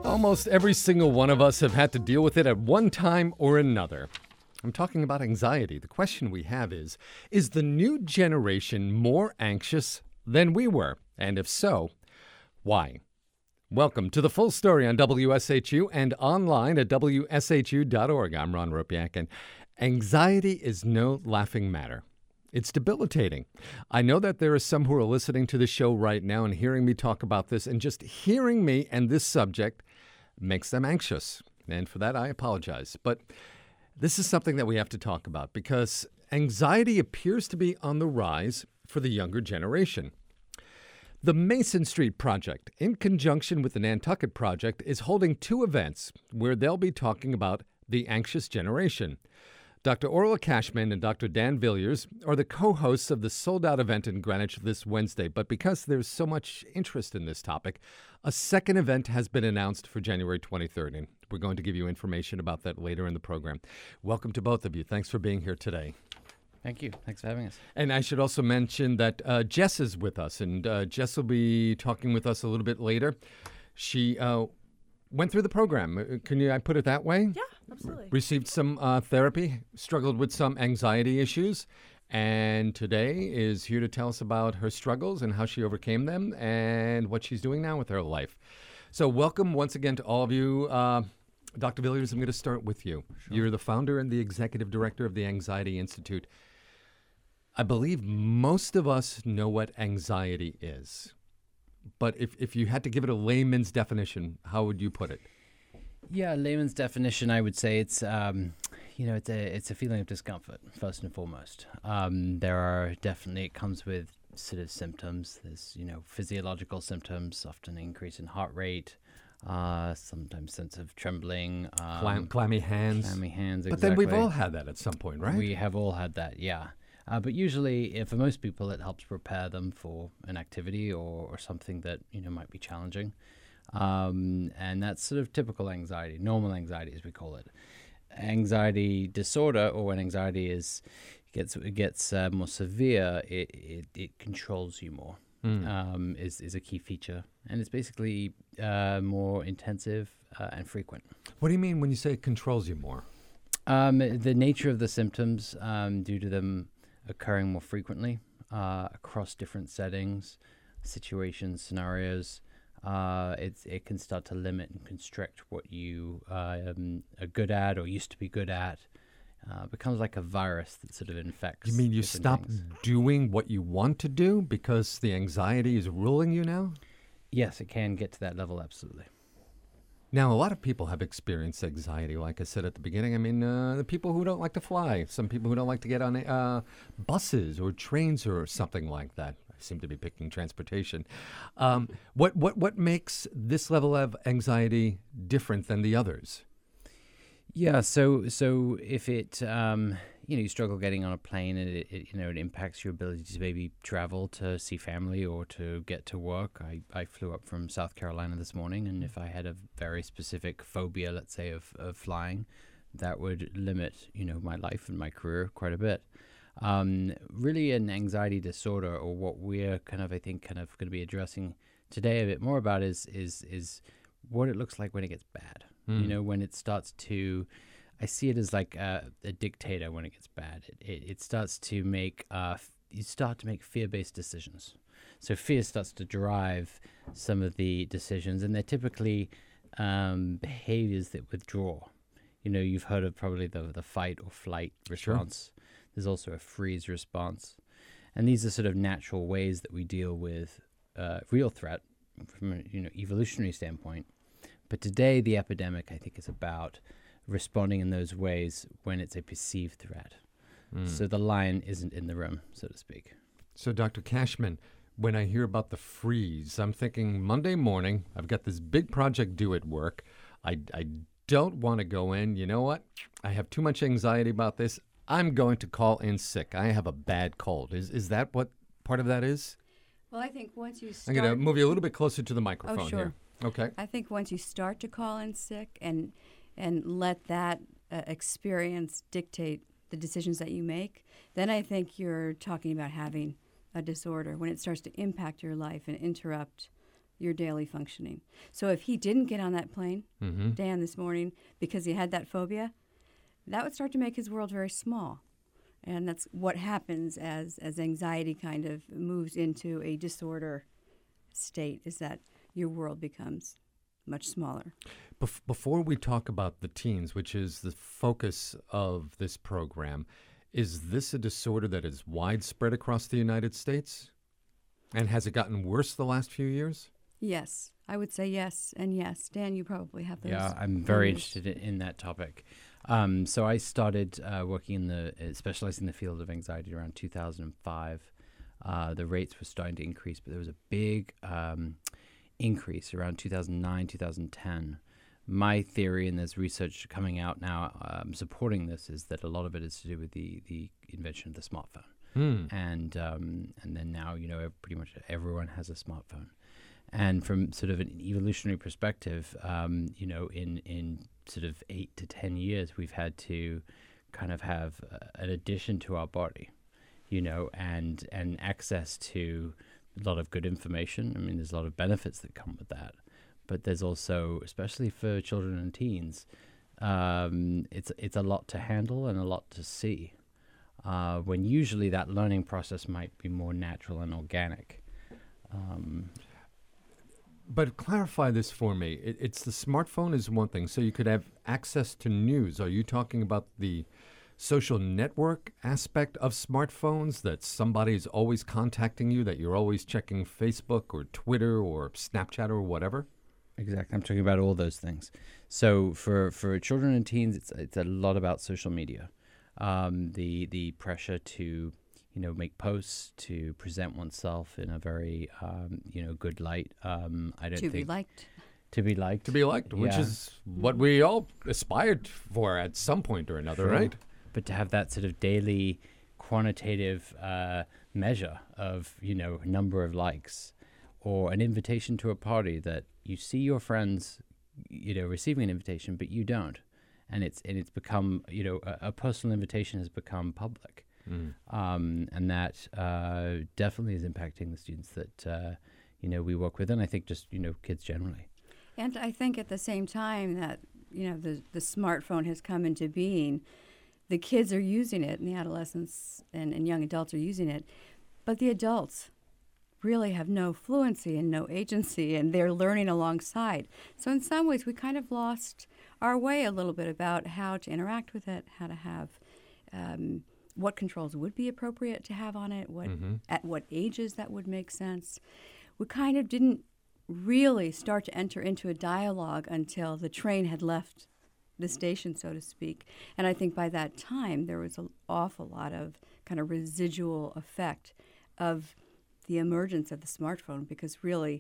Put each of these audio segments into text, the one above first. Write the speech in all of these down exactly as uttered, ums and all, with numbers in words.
Almost every single one of us have had to deal with it at one time or another. I'm talking about anxiety. The question we have is, is the new generation more anxious than we were? And if so, why? Welcome to the full story on W S H U and online at W S H U dot org. I'm Ron Ropiak, and anxiety is no laughing matter. It's debilitating. I know that there are some who are listening to the show right now and hearing me talk about this, and just hearing me and this subject makes them anxious. And for that, I apologize. But this is something that we have to talk about because anxiety appears to be on the rise for the younger generation. The Mason Street Project, in conjunction with the Nantucket Project, is holding two events where they'll be talking about the anxious generation. Doctor Orla Cashman and Doctor Dan Villiers are the co-hosts of the sold-out event in Greenwich this Wednesday, but because there's so much interest in this topic, a second event has been announced for January twenty-third, and we're going to give you information about that later in the program. Welcome to both of you. Thanks for being here today. Thank you. Thanks for having us. And I should also mention that uh, Jess is with us, and uh, Jess will be talking with us a little bit later. She uh, went through the program. Can you I put it that way? Yeah, absolutely. Received some uh, therapy, struggled with some anxiety issues, and today is here to tell us about her struggles and how she overcame them and what she's doing now with her life. So welcome once again to all of you. Uh, Doctor Villiers, I'm going to start with you. Sure. You're the founder and the executive director of the Anxiety Institute. I believe most of us know what anxiety is. But if, if you had to give it a layman's definition, how would you put it? Yeah, layman's definition, I would say it's, um, you know, it's a it's a feeling of discomfort, first and foremost. Um, there are definitely, it comes with sort of symptoms. There's, you know, physiological symptoms, often increase in heart rate, uh, sometimes sense of trembling. Um, Clam, clammy hands. Clammy hands, But exactly. then we've all had that at some point, right? We have all had that, yeah. Uh, but usually, if for most people, it helps prepare them for an activity or, or something that, you know, might be challenging. Um, and that's sort of typical anxiety, normal anxiety, as we call it. Anxiety disorder, or when anxiety is gets gets uh, more severe, it, it, it controls you more, mm. um, is, is a key feature. And it's basically uh, more intensive uh, and frequent. What do you mean when you say it controls you more? Um, the nature of the symptoms, um, due to them occurring more frequently uh, across different settings, situations, scenarios, uh, it's, it can start to limit and constrict what you uh, um, are good at or used to be good at. Uh, becomes like a virus that sort of infects. You mean you stop things. doing what you want to do because the anxiety is ruling you now? Yes, it can get to that level, absolutely. Now, a lot of people have experienced anxiety, like I said at the beginning. I mean, uh, the people who don't like to fly, some people who don't like to get on uh, buses or trains or something like that. I seem to be picking transportation. Um, what, what, what makes this level of anxiety different than the others? Yeah, so so if it, um, you know, you struggle getting on a plane and it, it, you know, it impacts your ability to maybe travel to see family or to get to work. I, I flew up from South Carolina this morning, and if I had a very specific phobia, let's say, of, of flying, that would limit, you know, my life and my career quite a bit. Um, really an anxiety disorder, or what we're kind of, I think, kind of going to be addressing today a bit more about is is is what it looks like when it gets bad. Mm. You know, when it starts to, I see it as like a, a dictator when it gets bad. It, it, it starts to make, uh, f- you start to make fear-based decisions. So fear starts to drive some of the decisions, and they're typically um, behaviors that withdraw. You know, you've heard of probably the, the fight or flight response. Sure. There's also a freeze response. And these are sort of natural ways that we deal with uh, real threat from a, you know, evolutionary standpoint. But today, the epidemic, I think, is about responding in those ways when it's a perceived threat. Mm. So the lion isn't in the room, so to speak. So, Doctor Cashman, when I hear about the freeze, I'm thinking Monday morning, I've got this big project due at work. I, I don't want to go in. You know what? I have too much anxiety about this. I'm going to call in sick. I have a bad cold. Is is that what part of that is? Well, I think once you start... I'm going to move you a little bit closer to the microphone oh, sure. here. Okay. I think once you start to call in sick and and let that uh, experience dictate the decisions that you make, then I think you're talking about having a disorder when it starts to impact your life and interrupt your daily functioning. So if he didn't get on that plane, Mm-hmm. Dan, this morning, because he had that phobia, that would start to make his world very small. And that's what happens as, as anxiety kind of moves into a disorder state, is that your world becomes much smaller. Bef- before we talk about the teens, which is the focus of this program, is this a disorder that is widespread across the United States? And has it gotten worse the last few years? Yes, I would say yes and yes. Dan, you probably have those. Yeah, I'm very numbers. interested in, in that topic. Um, so I started uh, working in the, uh, specializing in the field of anxiety around two thousand five. Uh, the rates were starting to increase, but there was a big um, increase around two thousand nine, two thousand ten. My theory, and there's research coming out now um, supporting this, is that a lot of it is to do with the, the invention of the smartphone. Hmm. And um, and then now, you know, pretty much everyone has a smartphone. And from sort of an evolutionary perspective, um, you know, in, in sort of eight to ten years, we've had to kind of have uh, an addition to our body, you know, and and access to a lot of good information. I mean, there's a lot of benefits that come with that. But there's also, especially for children and teens, um, it's it's a lot to handle and a lot to see. Uh, when usually that learning process might be more natural and organic. Um, But clarify this for me. It, it's the smartphone is one thing, so you could have access to news. Are you talking about the social network aspect of smartphones, that somebody's always contacting you, that you're always checking Facebook or Twitter or Snapchat or whatever? Exactly. I'm talking about all those things. So for, for children and teens, it's it's a lot about social media. Um, the the pressure to, you know, make posts, to present oneself in a very, um, you know, good light. Um, I don't To think be liked. to be liked. To be liked, which Yeah. is what we all aspired for at some point or another, Sure. right? But to have that sort of daily quantitative uh, measure of, you know, number of likes, or an invitation to a party that you see your friends, you know, receiving an invitation, but you don't. And it's and it's become, you know, a, a personal invitation has become public. Mm. Um, and that uh, definitely is impacting the students that, uh, you know, we work with. And I think just, you know, kids generally. And I think at the same time that, you know, the, the smartphone has come into being, the kids are using it, and the adolescents and, and young adults are using it, but the adults really have no fluency and no agency, and they're learning alongside. So in some ways, we kind of lost our way a little bit about how to interact with it, how to have, um, what controls would be appropriate to have on it, what Mm-hmm. at what ages that would make sense. We kind of didn't really start to enter into a dialogue until the train had left the station, so to speak. And I think by that time, there was an awful lot of kind of residual effect of the emergence of the smartphone, because really,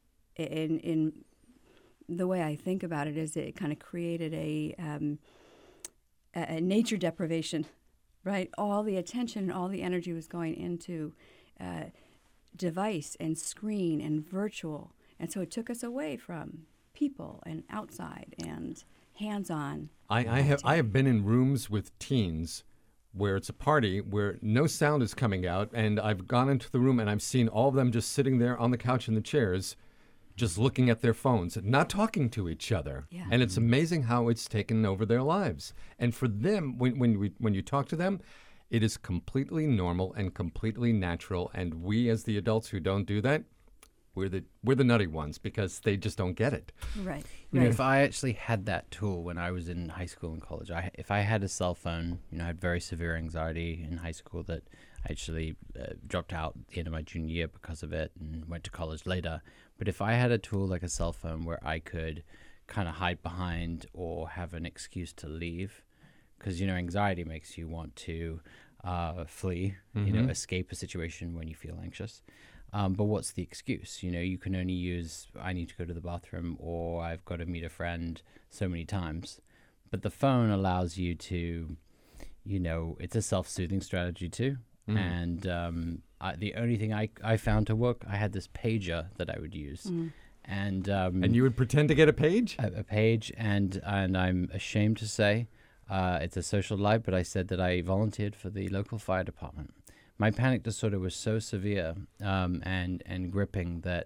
in in the way I think about it, is it kind of created a, um, a, a nature deprivation, right? All the attention and all the energy was going into uh, device and screen and virtual. And so it took us away from people and outside and hands-on. I, I have I have been in rooms with teens where it's a party where no sound is coming out, and I've gone into the room and I've seen all of them just sitting there on the couch in the chairs, just looking at their phones, not talking to each other. Yeah. And it's amazing how it's taken over their lives. And for them, when when we when you talk to them, it is completely normal and completely natural. And we, as the adults who don't do that, we're the we're the nutty ones, because they just don't get it. Right. You know, right. if I actually had that tool when I was in high school and college, I, if I had a cell phone, you know, I had very severe anxiety in high school that I actually uh, dropped out at the end of my junior year because of it and went to college later. But if I had a tool like a cell phone where I could kind of hide behind or have an excuse to leave, because, you know, anxiety makes you want to uh, flee, you know, Mhm. escape a situation when you feel anxious. Um, but what's the excuse? You know, you can only use, I need to go to the bathroom, or I've got to meet a friend so many times. But the phone allows you to, you know, it's a self-soothing strategy too. Mm. And um, I, the only thing I, I found to work, I had this pager that I would use. Mm. And um, And you would pretend to get a page? a, a page, and and I'm ashamed to say, uh, it's a social lie, but I said that I volunteered for the local fire department. My panic disorder was so severe um, and and gripping that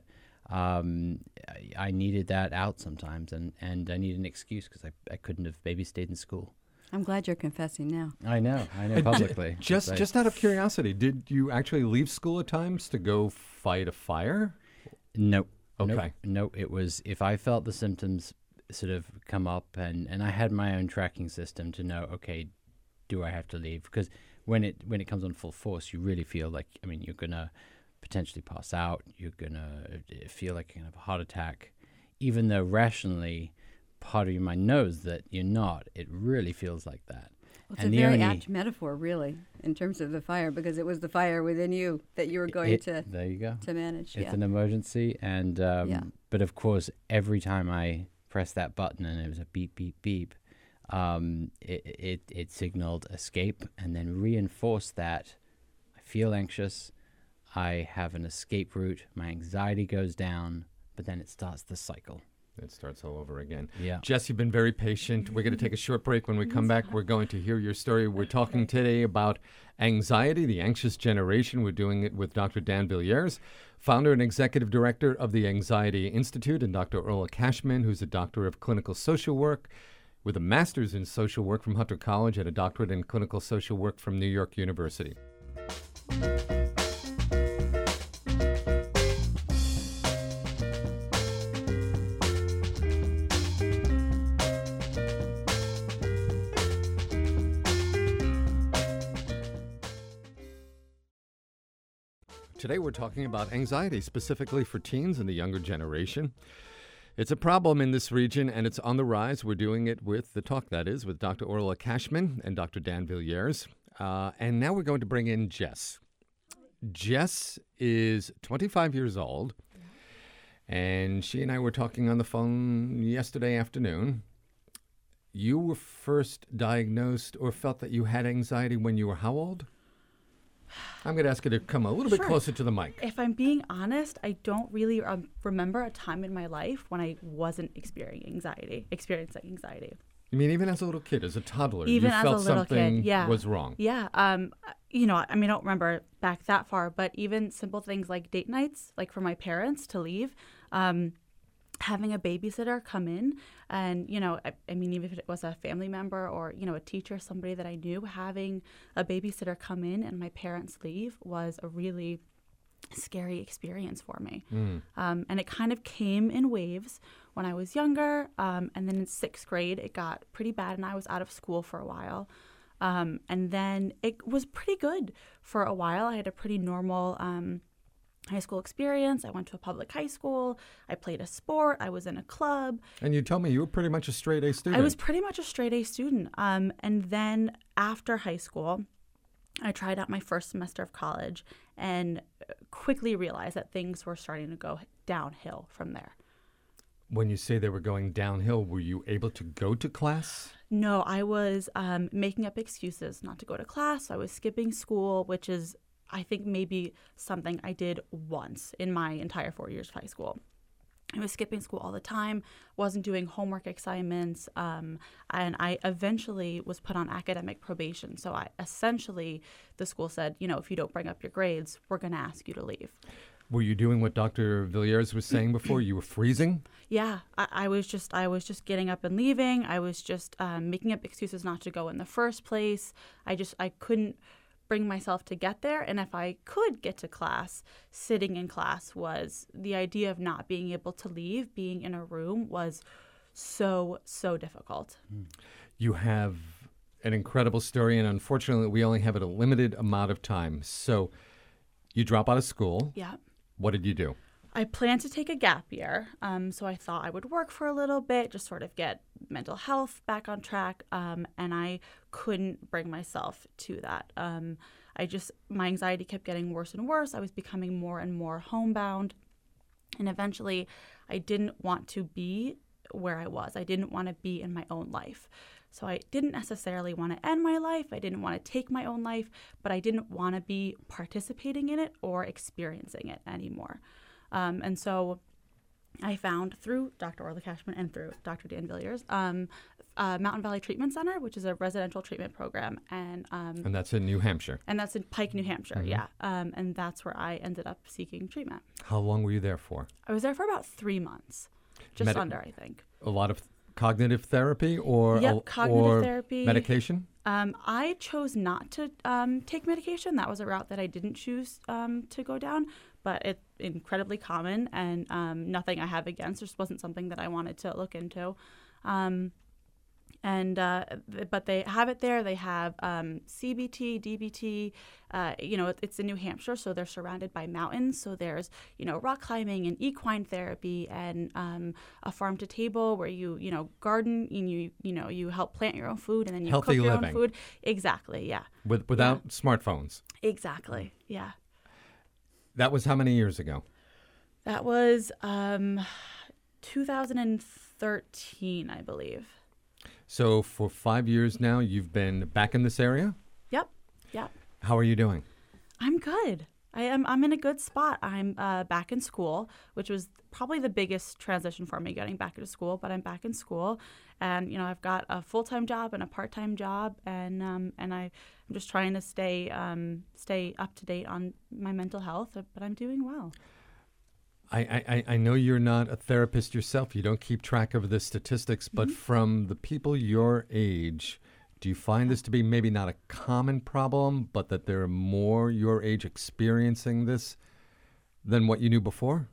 um, I, I needed that out sometimes, and, and I needed an excuse because I, I couldn't have maybe stayed in school. I'm glad you're confessing now. I know, I know Uh, publicly. j- just, But- just out of curiosity, did you actually leave school at times to go fight a fire? Nope. Okay. Nope. Nope. It was if I felt the symptoms sort of come up, and, and I had my own tracking system to know, okay, do I have to leave? Because when it when it comes on full force, you really feel like, I mean, you're gonna potentially pass out. You're gonna feel like you're gonna have a heart attack, even though rationally, part of your mind knows that you're not. It really feels like that. Well, it's And a the very only- apt metaphor, really, in terms of the fire, because it was the fire within you that you were going It- to There you go. to manage. It's yeah. an emergency, and um, Yeah. but of course, every time I pressed that button and it was a beep, beep, beep, um, it, it it signaled escape, and then reinforced that I feel anxious, I have an escape route, my anxiety goes down, but then it starts the cycle. It starts all over again. Yeah. Jess, you've been very patient. We're going to take a short break. When we come back, we're going to hear your story. We're talking today about anxiety, the anxious generation. We're doing it with Doctor Dan Villiers, founder and executive director of the Anxiety Institute, and Doctor Orla Cashman, who's a doctor of clinical social work with a master's in social work from Hunter College and a doctorate in clinical social work from New York University. Today we're talking about anxiety, specifically for teens and the younger generation. It's a problem in this region, and it's on the rise. We're doing it with the talk, that is, with Doctor Orla Cashman and Doctor Dan Villiers. Uh, and now we're going to bring in Jess. Jess is twenty-five years old, and she and I were talking on the phone yesterday afternoon. You were first diagnosed or felt that you had anxiety when you were how old? I'm going to ask you to come a little bit Sure. closer to the mic. If I'm being honest, I don't really um, remember a time in my life when I wasn't experiencing anxiety. Experiencing anxiety. You mean even as a little kid, as a toddler, Even you as felt a little something kid, yeah, was wrong? Yeah. Um. You know, I mean, I don't remember back that far, but even simple things like date nights, like for my parents to leave, um, having a babysitter come in, and you know, I, I mean, even if it was a family member or you know a teacher, somebody that I knew, having a babysitter come in and my parents leave was a really scary experience for me. Mm. Um, and it kind of came in waves when I was younger. Um, and then in sixth grade, it got pretty bad and I was out of school for a while. Um, and then it was pretty good for a while. I had a pretty normal um, high school experience. I went to a public high school. I played a sport. I was in a club. And you told me you were pretty much a straight A student. I was pretty much a straight A student. Um, and then after high school, I tried out my first semester of college and quickly realized that things were starting to go downhill from there. When you say they were going downhill, were you able to go to class? No, I was um, making up excuses not to go to class. I was skipping school, which is, I think, maybe something I did once in my entire four years of high school. I was skipping school all the time, wasn't doing homework assignments, um, and I eventually was put on academic probation. So I essentially, the school said, you know, if you don't bring up your grades, we're going to ask you to leave. Were you doing what Doctor Villiers was saying before? You were freezing? Yeah, I, I was just I was just getting up and leaving. I was just um, making up excuses not to go in the first place. I just I couldn't bring myself to get there. And if I could get to class, sitting in class was the idea of not being able to leave, being in a room was so, so difficult. You have an incredible story, and unfortunately, we only have a limited amount of time. So you drop out of school. Yeah. What did you do? I planned to take a gap year, um, so I thought I would work for a little bit, just sort of get mental health back on track, um, and I couldn't bring myself to that. Um, I just, my anxiety kept getting worse and worse. I was becoming more and more homebound, and eventually I didn't want to be where I was. I didn't want to be in my own life. So I didn't necessarily want to end my life. I didn't want to take my own life, but I didn't want to be participating in it or experiencing it anymore. Um, and so I found through Doctor Orla Cashman and through Doctor Dan Villiers, um, uh, Mountain Valley Treatment Center, which is a residential treatment program, and um, And that's in New Hampshire. and that's in Pike, New Hampshire. Mm-hmm. Yeah, um, and that's where I ended up seeking treatment. How long were you there for? I was there for about three months, just Medi- under, I think. A lot of cognitive therapy or Yep, a- cognitive or therapy. medication? Um, I chose not to um, take medication. That was a route that I didn't choose um, to go down, but it's incredibly common and um, nothing I have against. Just wasn't something that I wanted to look into. Um, and uh, th- but they have it there. They have um, C B T, D B T. Uh, you know, it, it's in New Hampshire, so they're surrounded by mountains. So there's you know rock climbing and equine therapy and um, a farm to table where you you know garden and you you know you help plant your own food and then you Healthy cook your living. own food. Exactly. Yeah. With, without smartphones. Exactly. Yeah. That was how many years ago? That was um, two thousand thirteen, I believe. So for five years now, you've been back in this area? Yep. Yep. How are you doing? I'm good. I am. I'm in a good spot. I'm uh, back in school, which was probably the biggest transition for me, getting back into school. But I'm back in school, and you know I've got a full time job and a part time job, and um, and I, I'm just trying to stay um, stay up to date on my mental health. But I'm doing well. I, I, I know you're not a therapist yourself. You don't keep track of the statistics, but from the people your age, do you find this to be maybe not a common problem, but that there are more your age experiencing this than what you knew before?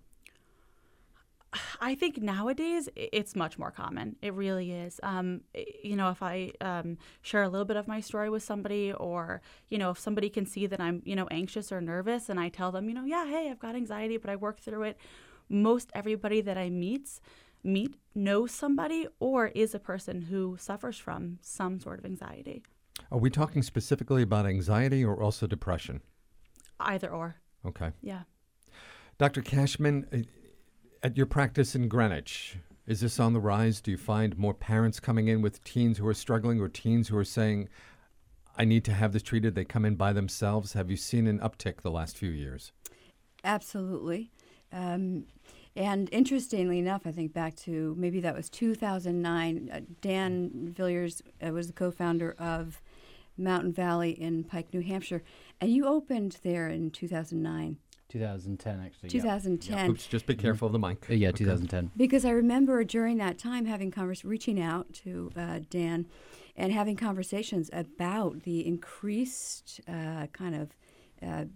I think nowadays i- it's much more common. It really is. Um, i- you know, if I um, share a little bit of my story with somebody, or you know, if somebody can see that I'm, you know, anxious or nervous, and I tell them, you know, yeah, hey, I've got anxiety, but I work through it. Most everybody that I meet meet knows somebody or is a person who suffers from some sort of anxiety. Are we talking specifically about anxiety or also depression? Either or. Okay. Yeah. Doctor Cashman, uh, at your practice in Greenwich, is this on the rise? Do you find more parents coming in with teens who are struggling or teens who are saying, I need to have this treated? They come in by themselves. Have you seen an uptick the last few years? Absolutely. Um, and interestingly enough, I think back to maybe that was two thousand nine, uh, Dan Villiers uh, was the co-founder of Mountain Valley in Pike, New Hampshire, and you opened there in two thousand nine. twenty ten, actually. two thousand ten. Oops, just be careful of the mic. Yeah, uh, yeah Okay. twenty ten. Because I remember during that time having convers- reaching out to uh, Dan and having conversations about the increased uh, kind of uh,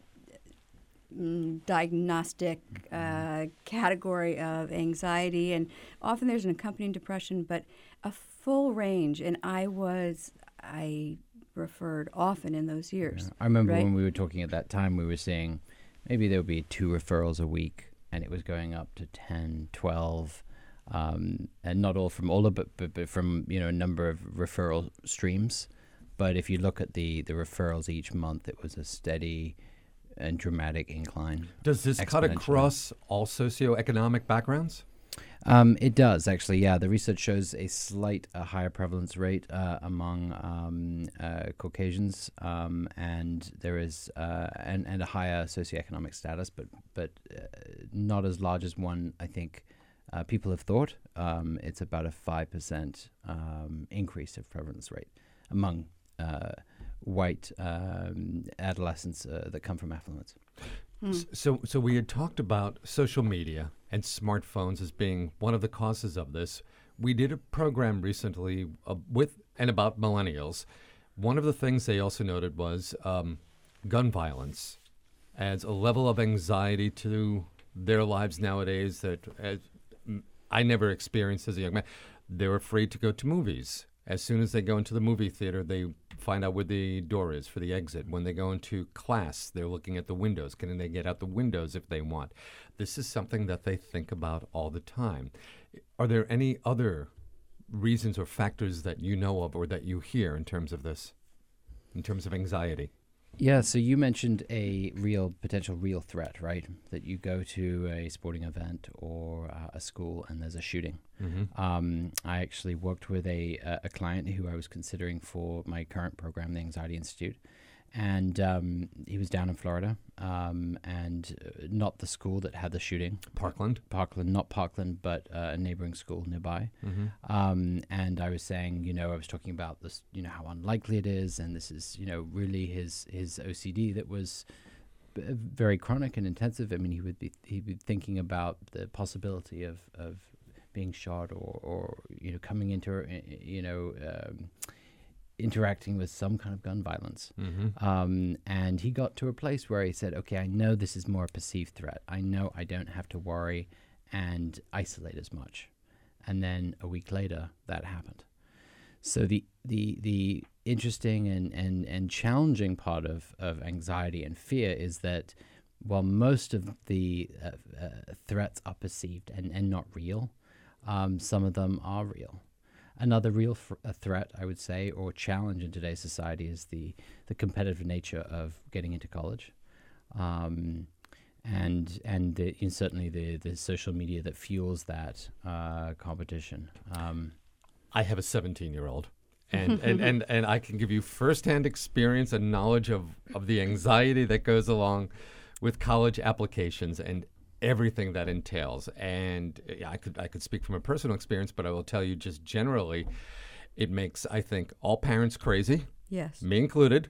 mm, diagnostic uh, category of anxiety, and often there's an accompanying depression, but a full range. And I was, I referred often in those years. I remember right? when we were talking at that time, we were saying maybe there would be two referrals a week, and it was going up to ten, twelve, um, and not all from Ola, but, but, but from, you know, a number of referral streams. But if you look at the, the referrals each month, it was a steady and dramatic incline. Does this cut Exponentially. across all socioeconomic backgrounds? Um, it does, actually, yeah. The research shows a slight uh, higher prevalence rate uh, among um, uh, Caucasians, um, and there is uh, and, and a higher socioeconomic status, but but uh, not as large as one, I think, uh, people have thought. Um, it's about a five percent um, increase of prevalence rate among uh, white um, adolescents uh, that come from affluence. S- So, so we had talked about social media and smartphones as being one of the causes of this. We did a program recently uh, with and about millennials. One of the things they also noted was um, gun violence adds a level of anxiety to their lives nowadays that as, m- I never experienced as a young man. They're afraid to go to movies. As soon as they go into the movie theater, they find out where the door is for the exit. When they go into class, they're looking at the windows. Can they get out the windows if they want? This is something that they think about all the time. Are there any other reasons or factors that you know of or that you hear in terms of this, in terms of anxiety? Yeah, so you mentioned a real potential real threat, right? That you go to a sporting event or uh, a school and there's a shooting. Mm-hmm. Um, I actually worked with a a a client who I was considering for my current program, the Anxiety Institute, and um, he was down in Florida, um, and uh, not the school that had the shooting. Parkland. Parkland, not Parkland, but uh, a neighboring school nearby. Mm-hmm. Um, and I was saying, you know, I was talking about this, you know, how unlikely it is, and this is, you know, really his his O C D that was b- very chronic and intensive. I mean, he would be he'd be thinking about the possibility of of being shot or or you know coming into uh, you know. Um, interacting with some kind of gun violence. Mm-hmm. Um, and he got to a place where he said, okay, I know this is more a perceived threat. I know I don't have to worry and isolate as much. And then a week later, that happened. So the the the interesting and, and, and challenging part of, of anxiety and fear is that while most of the uh, uh, threats are perceived and, and not real, um, some of them are real. Another real fr- a threat, I would say, or challenge in today's society is the, the competitive nature of getting into college, um, and and the, and certainly the, the social media that fuels that uh, competition. Um, I have a seventeen-year-old, and, and, and, and I can give you firsthand experience and knowledge of, of the anxiety that goes along with college applications and everything that entails. And yeah, I could I could speak from a personal experience, but I will tell you just generally, it makes, I think, all parents crazy, Yes. me included.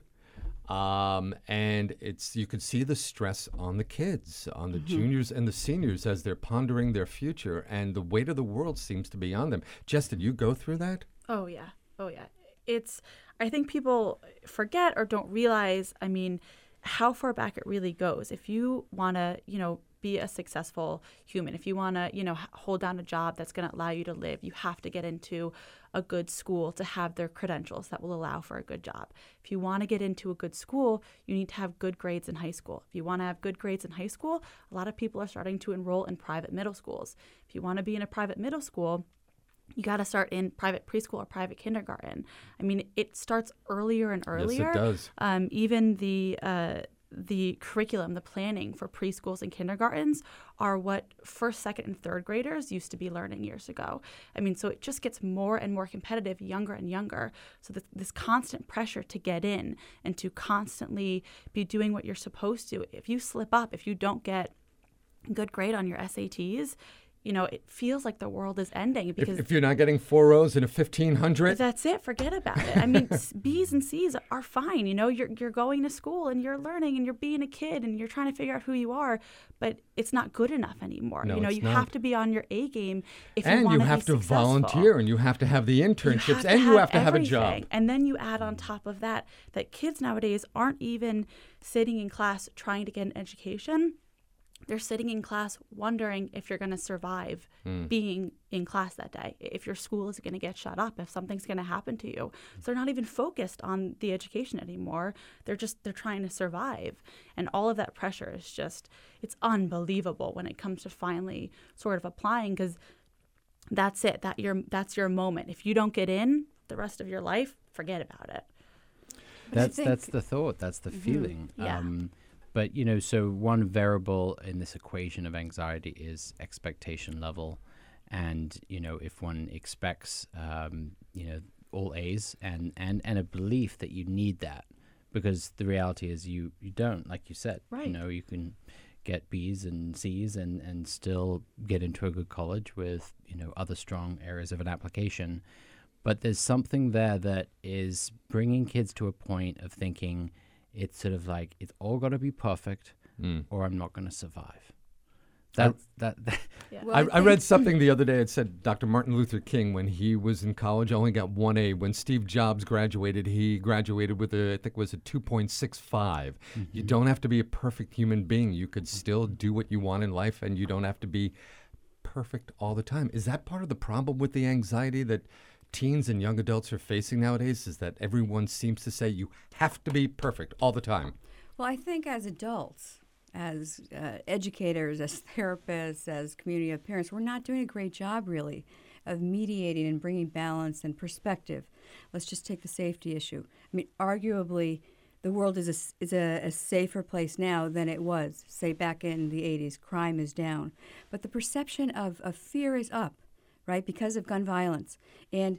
Um, and it's you could see the stress on the kids, on the juniors and the seniors as they're pondering their future, and the weight of the world seems to be on them. Jess, did you go through that? Oh, yeah. Oh, yeah. It's, I think people forget or don't realize, I mean, how far back it really goes. If you want to, you know, be a successful human, if you want to, you know, h- hold down a job that's going to allow you to live, you have to get into a good school to have their credentials that will allow for a good job. If you want to get into a good school, you need to have good grades in high school. If you want to have good grades in high school, a lot of people are starting to enroll in private middle schools. If you want to be in a private middle school, you got to start in private preschool or private kindergarten. I mean, it starts earlier and earlier. Yes, it does. Um, even the uh, the curriculum, the planning for preschools and kindergartens are what first, second, and third graders used to be learning years ago. I mean, so it just gets more and more competitive, younger and younger. So this, this constant pressure to get in and to constantly be doing what you're supposed to. If you slip up, if you don't get a good grade on your S A Ts, you know, it feels like the world is ending If, because if you're not getting four O's in a fifteen hundred, that's it. Forget about it. I mean, s- B's and C's are fine. You know, you're you're going to school and you're learning and you're being a kid and you're trying to figure out who you are, but it's not good enough anymore. No, you know, it's you not. have to be on your A game if you and want you to have be to successful. volunteer, and you have to have the You internships, have to and you have to have a job. everything. And then you add on top of that that kids nowadays aren't even sitting in class trying to get an education. They're sitting in class wondering if you're going to survive Hmm. being in class that day, if your school is going to get shut up, if something's going to happen to you. So they're not even focused on the education anymore. They're just, they're trying to survive. And all of that pressure is just, it's unbelievable when it comes to finally sort of applying, because that's it. That your, that's your moment. If you don't get in the rest of your life, forget about it. But I that's think- that's the thought. That's the feeling. Yeah. Um, but you know, so one variable in this equation of anxiety is expectation level, and you know, if one expects, um, you know, all A's and and and a belief that you need that, because the reality is you you don't, like you said. Right. You know, you can get B's and C's and and still get into a good college with, you know, other strong areas of an application. But there's something there that is bringing kids to a point of thinking it's sort of like it's all got to be perfect, Mm. or I'm not going to survive. That that, that Yeah. Well, I, I think- read something the other day. It said Doctor Martin Luther King, when he was in college, only got one A. When Steve Jobs graduated, he graduated with a, I think it was a two point six five. You don't have to be a perfect human being. You could still do what you want in life, and you don't have to be perfect all the time. Is that part of the problem with the anxiety that teens and young adults are facing nowadays, is that everyone seems to say you have to be perfect all the time? Well, I think as adults, as uh, educators, as therapists, as community of parents, we're not doing a great job, really, of mediating and bringing balance and perspective. Let's just take the safety issue. I mean, arguably, the world is a, s- is a, a safer place now than it was, say, back in the eighties. Crime is down. But the perception of, of fear is up, right, because of gun violence. And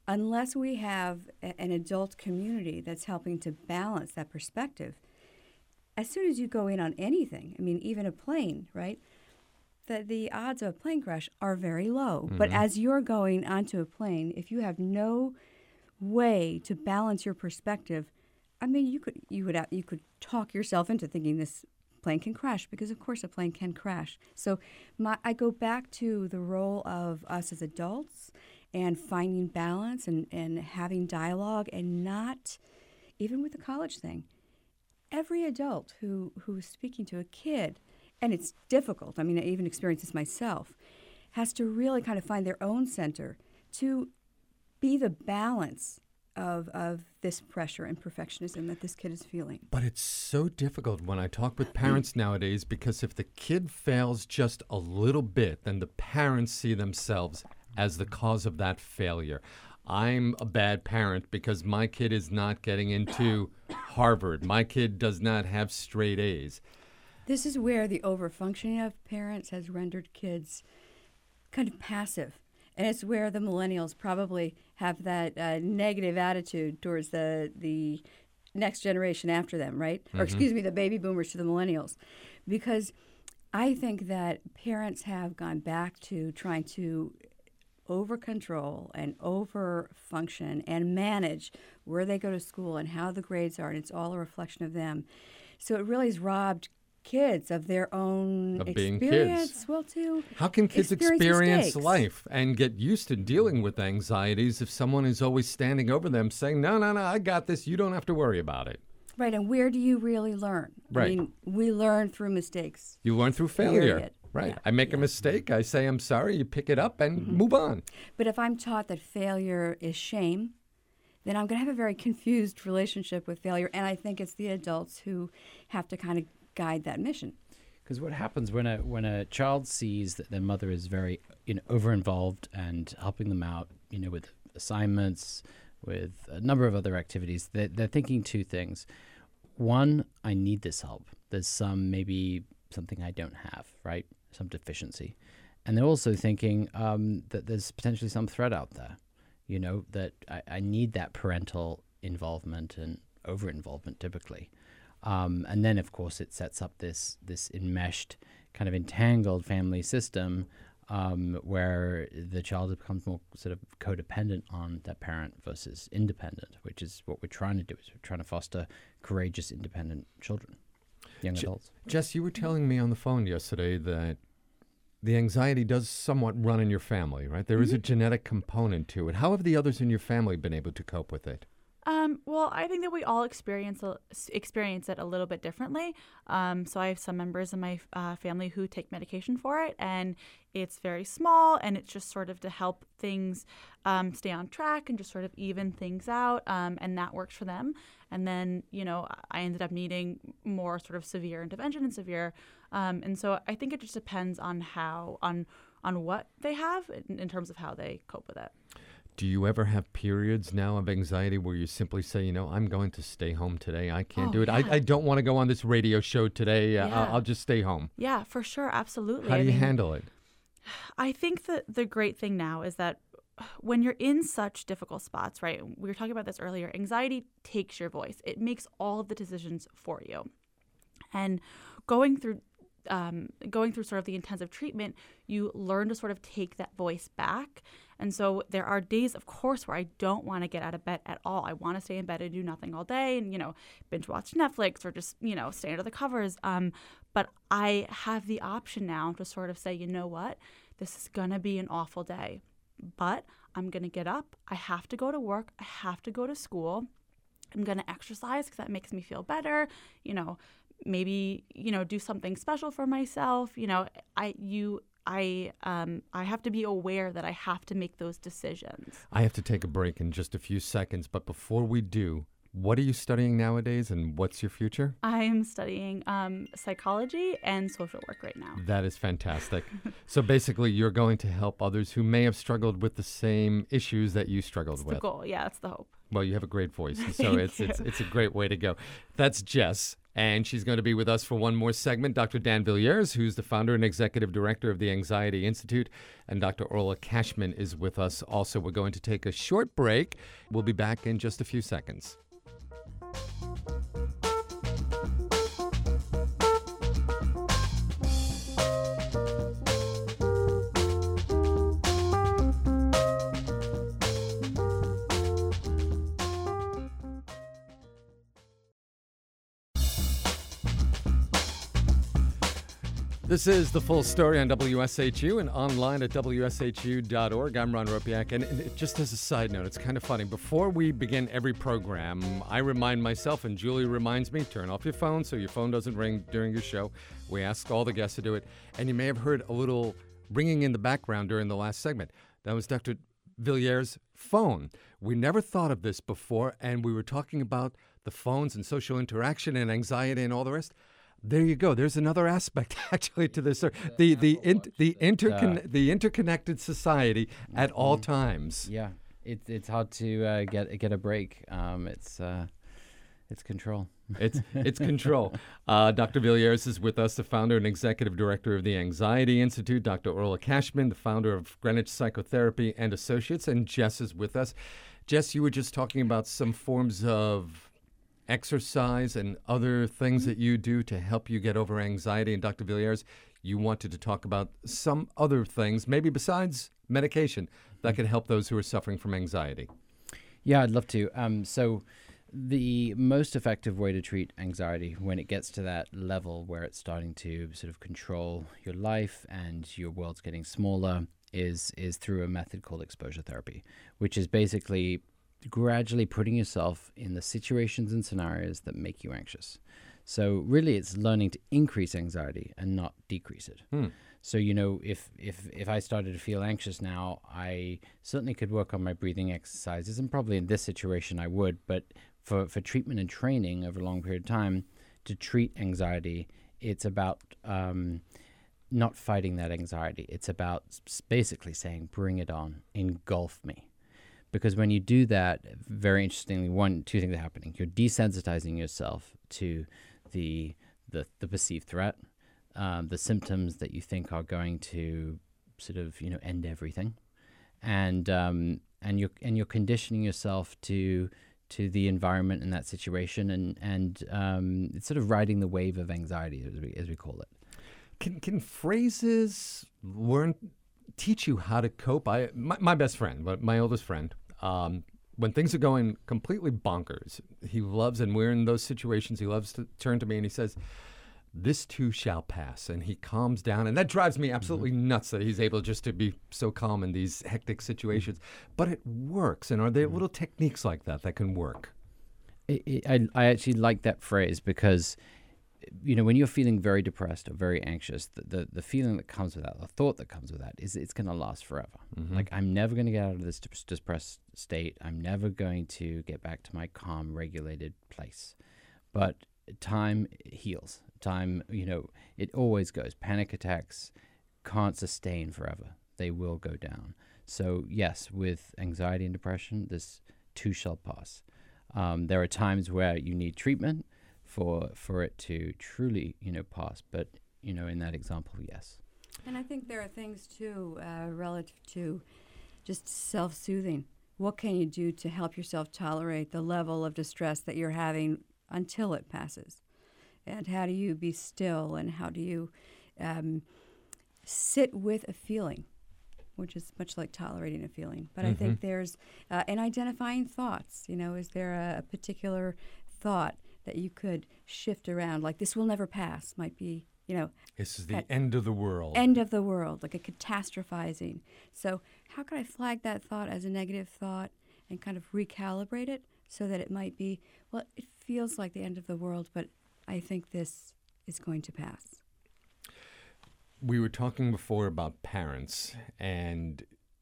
unless we have a, an adult community that's helping to balance that perspective, as soon as you go in on anything, I mean, even a plane, right? The, the odds of a plane crash are very low. Mm-hmm. But as you're going onto a plane, if you have no way to balance your perspective, I mean, you could you would you could talk yourself into thinking this plane can crash, because of course a plane can crash. So my, I go back to the role of us as adults and finding balance and, and having dialogue, and not, even with the college thing, every adult who, who's speaking to a kid, and it's difficult, I mean, I even experienced this myself, has to really kind of find their own center to be the balance of of this pressure and perfectionism that this kid is feeling. But it's so difficult when I talk with parents nowadays, because if the kid fails just a little bit, then the parents see themselves as the cause of that failure. I'm a bad parent because my kid is not getting into Harvard. My kid does not have straight A's. This is where the overfunctioning of parents has rendered kids kind of passive. And it's where the millennials probably have that uh, negative attitude towards the the next generation after them, right? Mm-hmm. Or excuse me, the baby boomers to the millennials. Because I think that parents have gone back to trying to over-control and over-function and manage where they go to school and how the grades are, and it's all a reflection of them. So it really has robbed kids of their own of experience. Being kids. Well, too. How can kids experience, experience mistakes. life and get used to dealing with anxieties if someone is always standing over them saying, no, no, no, I got this. You don't have to worry about it. Right, and where do you really learn? Right. I mean, we learn through mistakes. You learn through failure. Period. Right. Yeah. I make yeah. a mistake. I say I'm sorry. You pick it up and Mm-hmm. move on. But if I'm taught that failure is shame, then I'm going to have a very confused relationship with failure. And I think it's the adults who have to kind of guide that mission. Because what happens when a when a child sees that their mother is very, you know, over involved and helping them out, you know, with assignments, with a number of other activities, they're, they're thinking two things. One, I need this help. There's some maybe something I don't have, right? Some deficiency. And they're also thinking um, that there's potentially some threat out there, you know, that I, I need that parental involvement and over-involvement typically. Um, and then, of course, it sets up this this enmeshed, kind of entangled family system um, where the child becomes more sort of codependent on that parent versus independent, which is what we're trying to do. Is we're trying to foster courageous, independent children, young Je- adults. Jess, you were telling me on the phone yesterday that the anxiety does somewhat run in your family, right? There mm-hmm. is a genetic component to it. How have the others in your family been able to cope with it? Um, well, I think that we all experience a, experience it a little bit differently. Um, so I have some members in my uh, family who take medication for it, and it's very small, and it's just sort of to help things um, stay on track and just sort of even things out, um, and that works for them. And then, you know, I ended up needing more sort of severe intervention and severe. Um, and so I think it just depends on how, on on what they have in, in terms of how they cope with it. Do you ever have periods now of anxiety where you simply say, you know, I'm going to stay home today. I can't Oh, do it. yeah. I, I don't want to go on this radio show today. Uh, Yeah. I'll, I'll just stay home. Yeah, for sure. Absolutely. How do I you mean, handle it? I think that the great thing now is that when you're in such difficult spots, right? We were talking about this earlier. Anxiety takes your voice. It makes all of the decisions for you. And going through um, going through sort of the intensive treatment, you learn to sort of take that voice back. And so there are days, of course, where I don't want to get out of bed at all. I want to stay in bed and do nothing all day and, you know, binge watch Netflix or just, you know, stay under the covers. Um, but I have the option now to sort of say, you know what, this is going to be an awful day, but I'm going to get up. I have to go to work. I have to go to school. I'm going to exercise because that makes me feel better. You know, maybe, you know, do something special for myself. You know, I, you, I um I have to be aware that I have to make those decisions. I have to take a break in just a few seconds, but before we do, what are you studying nowadays and what's your future? I am studying um, psychology and social work right now. That is fantastic. So basically, you're going to help others who may have struggled with the same issues that you struggled That's with. the goal. Yeah, that's the hope. Well, you have a great voice, and so it's, it's it's a great way to go. That's Jess. And she's going to be with us for one more segment. Doctor Dan Villiers, who's the founder and executive director of the Anxiety Institute, and Doctor Orla Cashman is with us also. We're going to take a short break. We'll be back in just a few seconds. This is The Full Story on W S H U and online at W S H U dot org. I'm Ron Ropiak, and, and just as a side note, it's kind of funny. Before we begin every program, I remind myself, and Julie reminds me, turn off your phone so your phone doesn't ring during your show. We ask all the guests to do it, and you may have heard a little ringing in the background during the last segment. That was Doctor Villiers' phone. We never thought of this before, and we were talking about the phones and social interaction and anxiety and all the rest. There you go. There's another aspect actually to this. The the in, the intercon- the interconnected society at mm-hmm. all times. Yeah, it's it's hard to uh, get get a break. Um, it's uh, it's control. It's it's control. Uh, Doctor Villiers is with us, the founder and executive director of the Anxiety Institute. Doctor Orla Cashman, the founder of Greenwich Psychotherapy and Associates, and Jess is with us. Jess, you were just talking about some forms of exercise and other things that you do to help you get over anxiety. And Doctor Villiers, you wanted to talk about some other things, maybe besides medication, that could help those who are suffering from anxiety. Yeah, I'd love to. Um, so the most effective way to treat anxiety when it gets to that level where it's starting to sort of control your life and your world's getting smaller is is through a method called exposure therapy, which is basically gradually putting yourself in the situations and scenarios that make you anxious. So really it's learning to increase anxiety and not decrease it. Hmm. So, you know, if, if, if I started to feel anxious now, I certainly could work on my breathing exercises, and probably in this situation I would, but for, for treatment and training over a long period of time to treat anxiety, it's about um, not fighting that anxiety. It's about basically saying, bring it on, engulf me. Because when you do that, very interestingly, one, two things are happening. You're desensitizing yourself to the the, the perceived threat, um, the symptoms that you think are going to sort of, you know, end everything, and um, and you're and you're conditioning yourself to to the environment in that situation, and and um, it's sort of riding the wave of anxiety, as we as we call it. Can can phrases learn? teach you how to cope? I my, my best friend, my oldest friend, um, when things are going completely bonkers, he loves, and we're in those situations, he loves to turn to me and he says, this too shall pass. And he calms down. And that drives me absolutely mm-hmm. nuts that he's able just to be so calm in these hectic situations. But it works. And are there mm-hmm. little techniques like that that can work? It, it, I, I actually like that phrase because, you know, when you're feeling very depressed or very anxious, the, the, the feeling that comes with that, the thought that comes with that is it's going to last forever. Mm-hmm. Like, I'm never going to get out of this depressed state. I'm never going to get back to my calm, regulated place. But time heals. Time, you know, it always goes. Panic attacks can't sustain forever. They will go down. So, yes, with anxiety and depression, this too shall pass. Um, there are times where you need treatment for for it to truly, you know, pass. But, you know, in that example, yes. And I think there are things, too, uh, relative to just self-soothing. What can you do to help yourself tolerate the level of distress that you're having until it passes? And how do you be still, and how do you um, sit with a feeling, which is much like tolerating a feeling. But mm-hmm. I think there's, uh, and identifying thoughts, you know, is there a, a particular thought that you could shift around, like this will never pass, might be, you know. This is the end of the world. End of the world, like a catastrophizing. So how could I flag that thought as a negative thought and kind of recalibrate it so that it might be, well, it feels like the end of the world, but I think this is going to pass. We were talking before about parents, and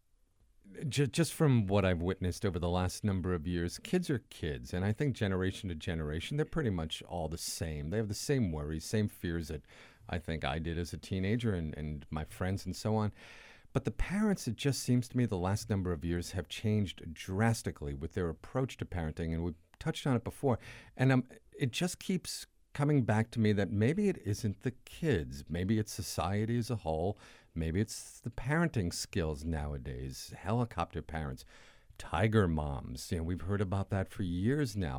j- just from what I've witnessed over the last number of years, kids are kids, and I think generation to generation, they're pretty much all the same. They have the same worries, same fears that I think I did as a teenager and, and my friends and so on. But the parents, it just seems to me the last number of years have changed drastically with their approach to parenting, and we've touched on it before, and um, it just keeps coming back to me that maybe it isn't the kids, maybe it's society as a whole, maybe it's the parenting skills nowadays, helicopter parents, tiger moms. You know, we've heard about that for years now.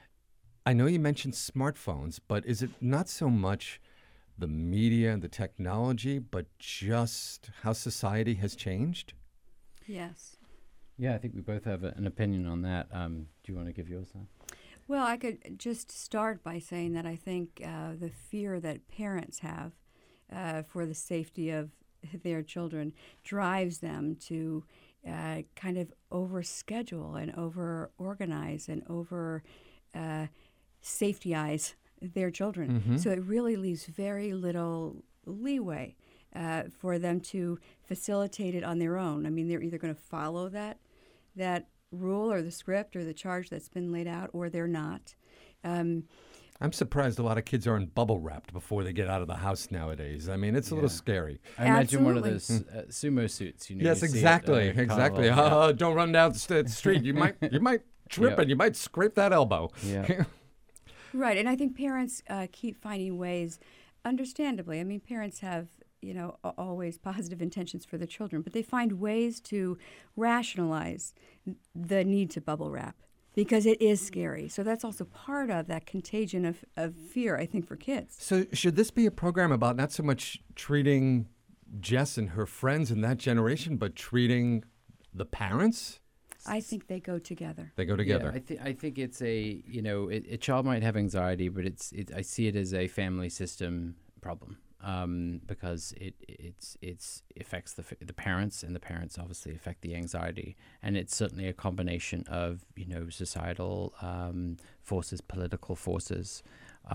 I know you mentioned smartphones, but is it not so much the media and the technology, but just how society has changed? Yes. Yeah, I think we both have a, an opinion on that. Um, do you want to give yours, Sam? Well, I could just start by saying that I think uh, the fear that parents have uh, for the safety of their children drives them to uh, kind of overschedule and over-organize and over uh, safety-ize their children. Mm-hmm. So it really leaves very little leeway uh, for them to facilitate it on their own. I mean, they're either going to follow that that rule or the script or the charge that's been laid out, or they're not. Um, I'm surprised a lot of kids aren't bubble wrapped before they get out of the house nowadays. I mean, it's a little Yeah. scary. I imagine one of Absolutely. those uh, sumo suits. You know, Yes, you see at, exactly, uh, exactly. Carnival. Uh, don't run down the st- street. You might, you might trip Yep. and you might scrape that elbow. Yeah. yeah. Right, and I think parents uh, keep finding ways, understandably. I mean, parents have, you know, a- always positive intentions for their children, but they find ways to rationalize n- the need to bubble wrap because it is scary. So that's also part of that contagion of, of fear, I think, for kids. So should this be a program about not so much treating Jess and her friends in that generation, but treating the parents? I think they go together. They go together. Yeah, I think I think it's a you know it, a child might have anxiety, but it's it, I see it as a family system problem um, because it it's it's affects the f- the parents, and the parents obviously affect the anxiety, and it's certainly a combination of you know societal um, forces, political forces,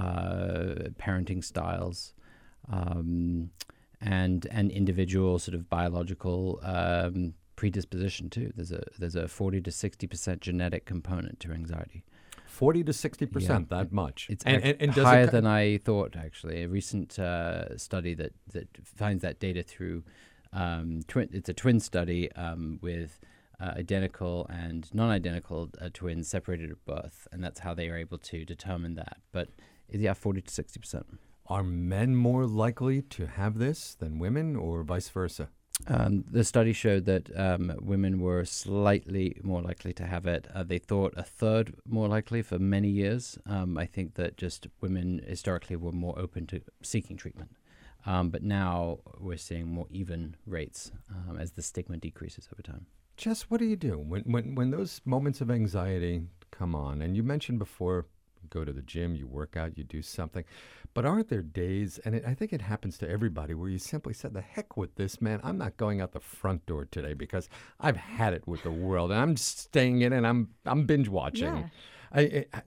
uh, parenting styles, um, and and individual sort of biological. Um, predisposition too. There's a there's a forty to sixty percent genetic component to anxiety. Forty to sixty percent, Yeah. that much. It's and, ac- and, and does higher it, co- than I thought. Actually, a recent uh, study that that finds that data through um, twin. It's a twin study um, with uh, identical and non-identical uh, twins separated at birth, and that's how they are able to determine that. But yeah, forty to sixty percent. Are men more likely to have this than women, or vice versa? Um, the study showed that um, women were slightly more likely to have it. Uh, they thought a third more likely for many years. Um, I think that just women historically were more open to seeking treatment. Um, but now we're seeing more even rates um, as the stigma decreases over time. Jess, what do you do when, when, when those moments of anxiety come on? And you mentioned before, you go to the gym, you work out, you do something. But aren't there days, and it, I think it happens to everybody, where you simply said, the heck with this, man. I'm not going out the front door today because I've had it with the world, and I'm just staying in and I'm I'm binge watching. Yeah. I, I, I,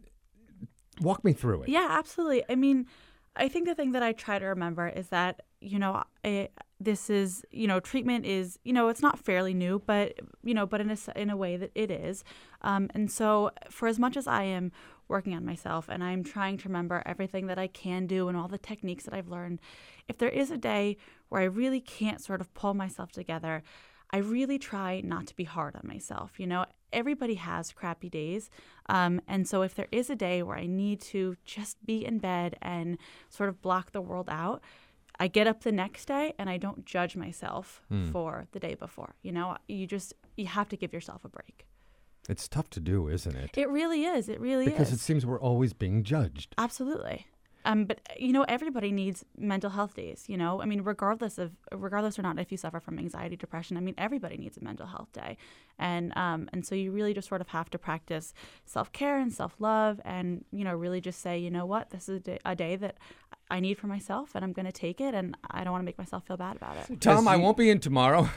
walk me through it. Yeah, absolutely. I mean, I think the thing that I try to remember is that, you know, I, this is, you know, treatment is, you know, it's not fairly new, but, you know, but in a, s- in a way that it is. Um, and so for as much as I am working on myself and I'm trying to remember everything that I can do and all the techniques that I've learned, if there is a day where I really can't sort of pull myself together, I really try not to be hard on myself. You know, everybody has crappy days. Um, and so if there is a day where I need to just be in bed and sort of block the world out, I get up the next day and I don't judge myself Hmm. for the day before. You know, you just, you have to give yourself a break. It's tough to do, isn't it? It really is. It really because is. it seems we're always being judged. Absolutely. Um, but you know, everybody needs mental health days. You know, I mean, regardless of regardless or not, if you suffer from anxiety, depression, I mean, everybody needs a mental health day, and um, and so you really just sort of have to practice self care and self love, and you know, really just say, you know what, this is a day, a day that I need for myself, and I'm going to take it, and I don't want to make myself feel bad about it. Tom, I you- won't be in tomorrow.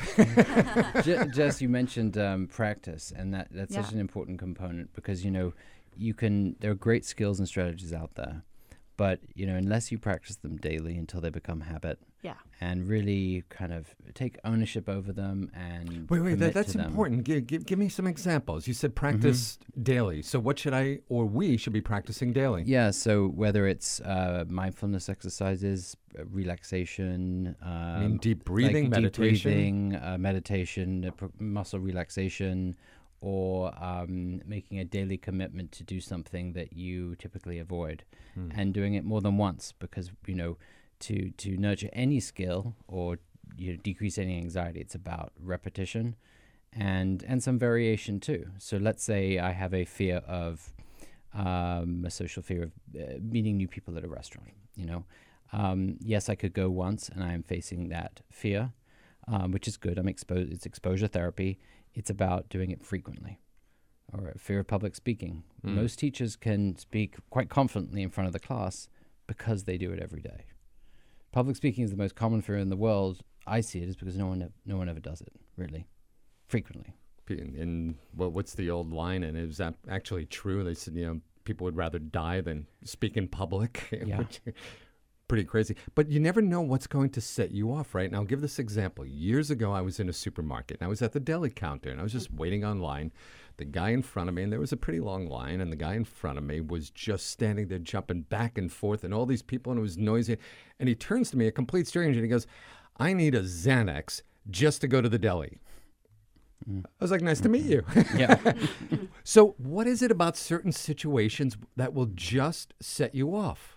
Je- Jess, you mentioned um, practice, and that, that's Yeah. such an important component because, you know, you can, there are great skills and strategies out there, but, you know, unless you practice them daily until they become habit Yeah. and really kind of take ownership over them and Wait, wait, commit that, that's to them. important. Give, give, give me some examples. You said practice daily. So what should I, or we should be practicing daily? Yeah, so whether it's uh, mindfulness exercises, uh, relaxation, um, I mean, deep like breathing, deep meditation. breathing, uh, meditation, uh, pro- muscle relaxation, or um, making a daily commitment to do something that you typically avoid, Mm. and doing it more than once, because you know to to nurture any skill or you know, decrease any anxiety, it's about repetition and and some variation too. So let's say I have a fear of um, a social fear of uh, meeting new people at a restaurant. You know, um, yes, I could go once, and I am facing that fear, um, which is good. I'm exposed. It's exposure therapy. It's about doing it frequently. Or a fear of public speaking. Mm. Most teachers can speak quite confidently in front of the class because they do it every day. Public speaking is the most common fear in the world. I see it is because no one, no one ever does it, really, frequently. And, and well, what's the old line? And is that actually true? They said, you know, people would rather die than speak in public. Yeah. Which, pretty crazy. But you never know what's going to set you off, right? Now, I'll give this example. Years ago, I was in a supermarket, and I was at the deli counter, and I was just waiting online. The guy in front of me, and there was a pretty long line, and the guy in front of me was just standing there jumping back and forth, and all these people, and it was noisy. And he turns to me, a complete stranger, and he goes, I need a Xanax just to go to the deli. I was like, nice to meet you. Yeah. So what is it about certain situations that will just set you off?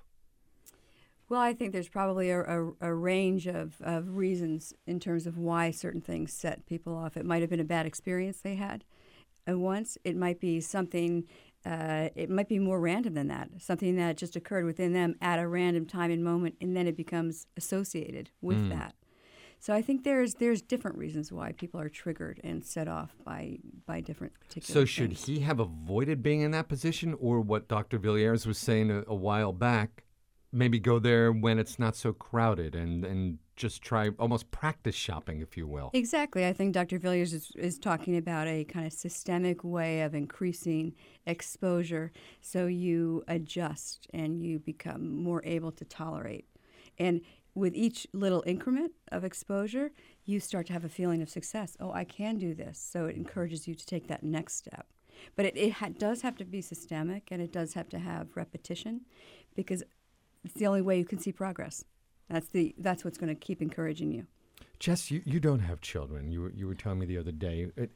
Well, I think there's probably a, a, a range of, of reasons in terms of why certain things set people off. It might have been a bad experience they had uh, once. It might be something, uh, it might be more random than that, something that just occurred within them at a random time and moment, and then it becomes associated with Mm. that. So I think there's there's different reasons why people are triggered and set off by, by different particular So should things. he have avoided being in that position, or what Doctor Villiers was saying a, a while back, maybe go there when it's not so crowded and, and just try almost practice shopping, if you will? Exactly. I think Doctor Villiers is, is talking about a kind of systemic way of increasing exposure so you adjust and you become more able to tolerate. And with each little increment of exposure, you start to have a feeling of success. Oh, I can do this. So it encourages you to take that next step. But it, it ha- does have to be systemic, and it does have to have repetition, because it's the only way you can see progress. That's the that's what's going to keep encouraging you. Jess, you, you don't have children. You were, you were telling me the other day. It,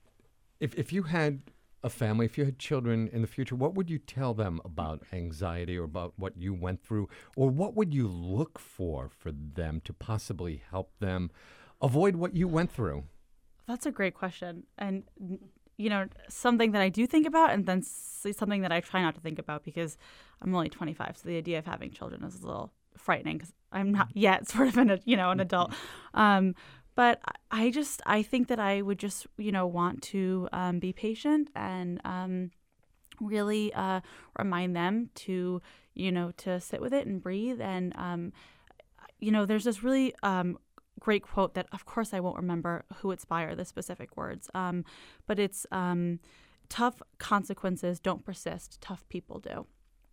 if if you had a family, if you had children in the future, what would you tell them about anxiety or about what you went through? Or what would you look for for them to possibly help them avoid what you went through? That's a great question. And, you know, something that I do think about, and then s- something that I try not to think about, because I'm only twenty-five. So the idea of having children is a little frightening because I'm not yet sort of an, you know, an adult. Um, but I just, I think that I would just, you know, want to um, be patient and um, really uh, remind them to, you know, to sit with it and breathe. And, um, you know, there's this really um, great quote that, of course, I won't remember who it's by or the specific words, um, but it's um, tough consequences don't persist, tough people do.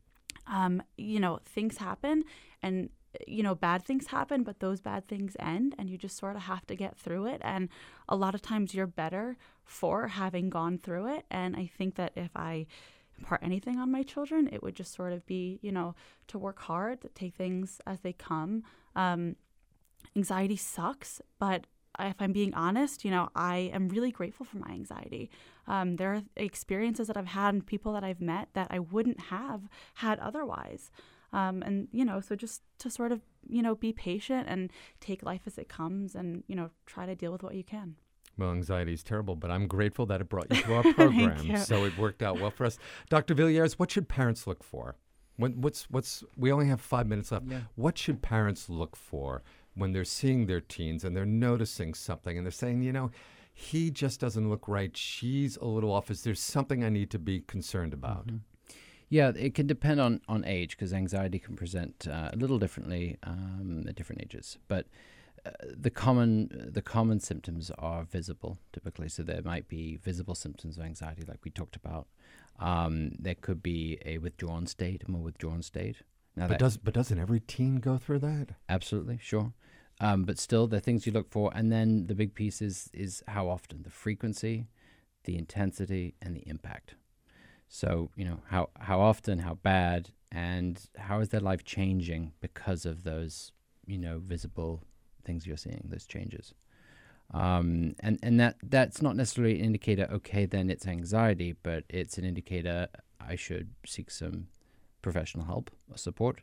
Um, you know, things happen and, you know, bad things happen, but those bad things end and you just sort of have to get through it. And a lot of times you're better for having gone through it. And I think that if I impart anything on my children, it would just sort of be, you know, to work hard, to take things as they come. Um, anxiety sucks, but if I'm being honest, you know, I am really grateful for my anxiety. Um, there are experiences that I've had and people that I've met that I wouldn't have had otherwise. Um, and, you know, so just to sort of, you know, be patient and take life as it comes and, you know, try to deal with what you can. Well, anxiety is terrible, but I'm grateful that it brought you to our program. you. So it worked out well for us. Doctor Villiers, what should parents look for? When, what's, what's, we only have five minutes left. Yeah. What should parents look for when they're seeing their teens and they're noticing something and they're saying, you know, he just doesn't look right. She's a little off. Is there something I need to be concerned about? Mm-hmm. Yeah, it can depend on, on age, because anxiety can present uh, a little differently um, at different ages. But uh, the common the common symptoms are visible typically. So there might be visible symptoms of anxiety, like we talked about. Um, there could be a withdrawn state, a more withdrawn state. Now But that, does but doesn't every teen go through that? absolutely, sure. Um, but still, there are things you look for. And then the big piece is, is how often, the frequency, the intensity, and the impact. So, you know, how, how often, how bad, and how is their life changing because of those, you know, visible things you're seeing, those changes. Um, and, and that that's not necessarily an indicator, okay, then it's anxiety, but it's an indicator I should seek some professional help or support,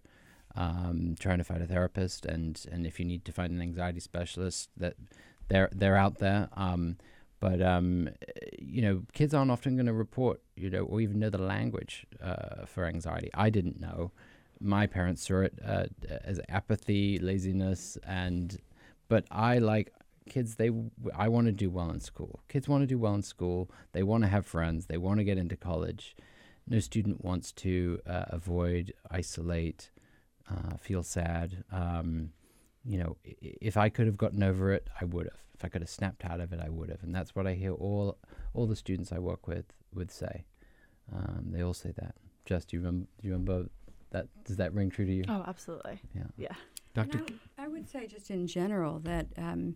um, trying to find a therapist. And, and if you need to find an anxiety specialist, that they're, they're out there. Um, but, um, you know, kids aren't often going to report, you know, or even know the language uh, for anxiety. I didn't know. My parents saw it uh, as apathy, laziness, and but I like kids. They I want to do well in school. Kids want to do well in school. They want to have friends. They want to get into college. No student wants to uh, avoid, isolate, uh, feel sad. Um, you know, if I could have gotten over it, I would have. If I could have snapped out of it, I would have. And that's what I hear all all the students I work with would say. Um, they all say that. Jess, do you remember? Do you remember? That does that ring true to you? Oh, absolutely. Yeah. Yeah. Doctor And I, I would say just in general that um,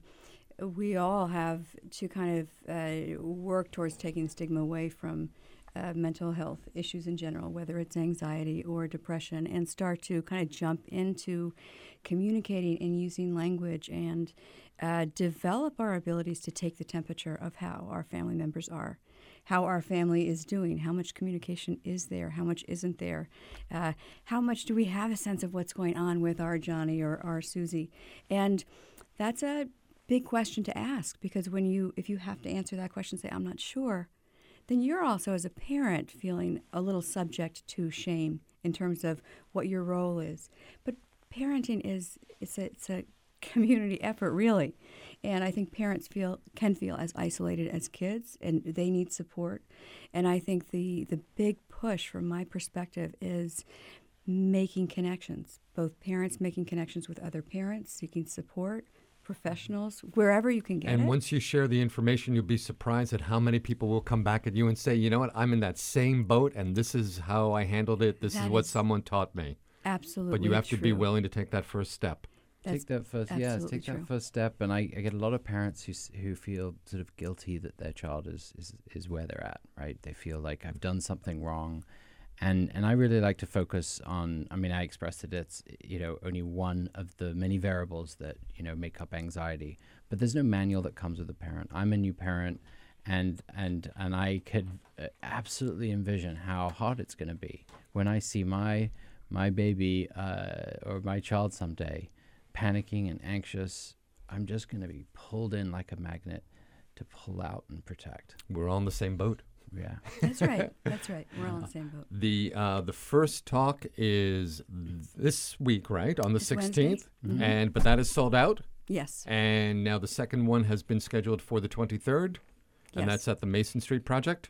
we all have to kind of uh, work towards taking stigma away from uh, mental health issues in general, whether it's anxiety or depression, and start to kind of jump into communicating and using language and uh, develop our abilities to take the temperature of how our family members are, how our family is doing, how much communication is there, how much isn't there, uh, how much do we have a sense of what's going on with our Johnny or our Susie. And that's a big question to ask, because when you, if you have to answer that question, say, I'm not sure, then you're also, as a parent, feeling a little subject to shame in terms of what your role is. But parenting is, it's a, it's a community effort, really. And I think parents feel can feel as isolated as kids, and they need support. And I think the, the big push from my perspective is making connections, both parents making connections with other parents, seeking support, professionals, wherever you can get And it. once you share the information, you'll be surprised at how many people will come back at you and say, you know what, I'm in that same boat, and this is how I handled it. This That is what is someone taught me. Absolutely But you have to be true. willing to take that first step. That's take that first, yeah, absolutely take true. that first step. And I, I get a lot of parents who s- who feel sort of guilty that their child is, is is where they're at, right? They feel like I've done something wrong, and and I really like to focus on. I mean, I expressed it. It's you know only one of the many variables that you know make up anxiety, but there's no manual that comes with a parent. I'm a new parent, and and and I could uh, absolutely envision how hard it's going to be when I see my my baby uh, or my child someday panicking and anxious. I'm just going to be pulled in like a magnet to pull out and protect. We're all in the same boat. Yeah. That's right. That's right. We're all in the same boat. The uh, the first talk is this week, right, on the It's Wednesday. sixteenth, Mhm. and but that is sold out. Yes. And now the second one has been scheduled for the twenty-third, and Yes. that's at the Mason Street Project.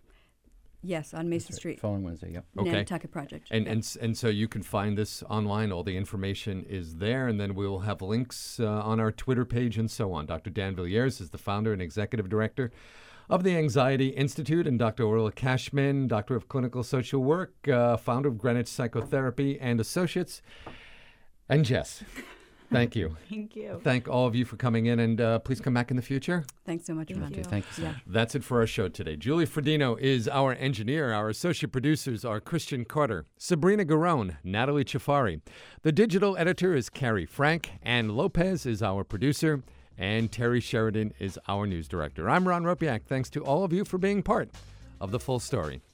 Yes, on Mason Street. Following Wednesday, yep. Okay. Nantucket Project. And, Yep. and s- and so you can find this online. All the information is there, and then we'll have links uh, on our Twitter page and so on. Doctor Dan Villiers is the founder and executive director of the Anxiety Institute, and Doctor Orla Cashman, doctor of clinical social work, uh, founder of Greenwich Psychotherapy and Associates. And Jess, thank you. Thank you. Thank all of you for coming in, and uh, please come back in the future. Thanks so much, Thank Ron. you. Thank you so Yeah. much. That's it for our show today. Julie Fredino is our engineer. Our associate producers are Christian Carter, Sabrina Garone, Natalie Chafari. The digital editor is Carrie Frank. Ann Lopez is our producer. And Terry Sheridan is our news director. I'm Ron Ropiak. Thanks to all of you for being part of The Full Story.